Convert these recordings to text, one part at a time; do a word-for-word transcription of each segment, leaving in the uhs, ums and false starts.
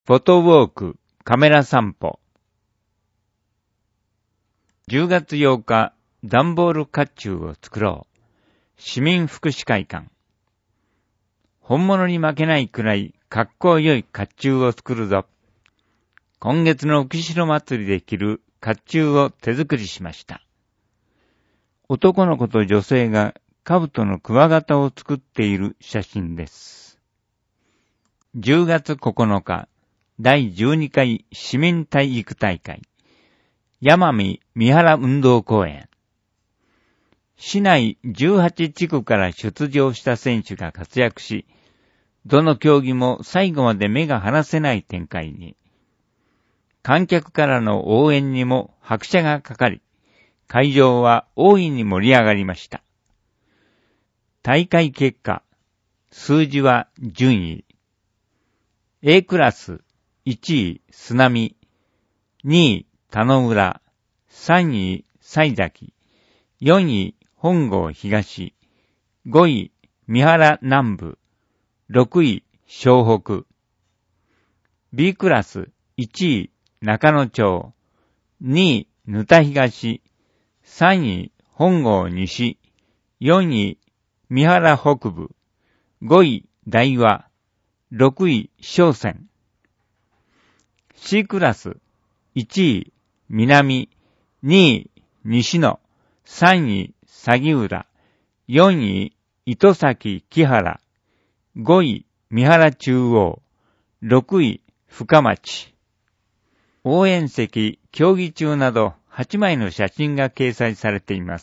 フォトウォークカメラ散歩。じゅうがつようか、段ボール甲冑を作ろう。市民福祉会館。本物に負けないくらいかっこよい甲冑を作るぞ。今月の浮城祭りで着る甲冑を手作りしました。男の子と女性が兜のクワガタを作っている写真です。じゅうがつここのか、だいじゅうにかい市民体育大会。山見三原運動公園。市内じゅうはちちくから出場した選手が活躍し、どの競技も最後まで目が離せない展開に。観客からの応援にも拍車がかかり、会場は大いに盛り上がりました。大会結果、数字は順位。A クラス、いちい、須波、にい、田野浦、さんい、西崎、よんい、本郷東、ごい、三原南部、ろくい、湘北。B クラス、いちい、中野町、にい、沼田東、さんい、本郷西、よんい、三原北部、ごい、大和、ろくい、商船。C クラス、いちい、南、にい、西野、さんい、鷺浦、よんい、糸崎木原、ごい、三原中央、ろくい、深町。応援席、競技中などはちまいの写真が掲載されています。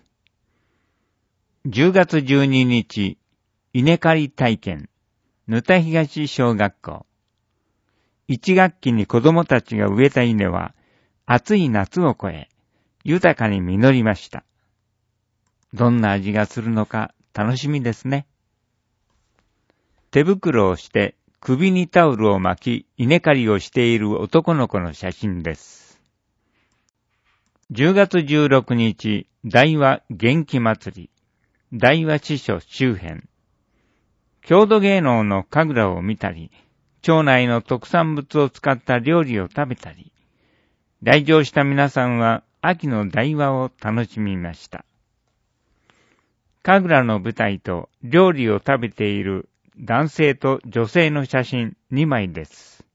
じゅうがつじゅうににち、稲刈り体験、沼田東小学校。いちがっきに子供たちが植えた稲は、暑い夏を越え、豊かに実りました。どんな味がするのか楽しみですね。手袋をして首にタオルを巻き稲刈りをしている男の子の写真です。じゅうがつじゅうろくにち、大和元気祭り、大和支所周辺。郷土芸能の神楽を見たり、町内の特産物を使った料理を食べたり、来場した皆さんは秋の大和を楽しみました。神楽の舞台と料理を食べている男性と女性の写真にまいです。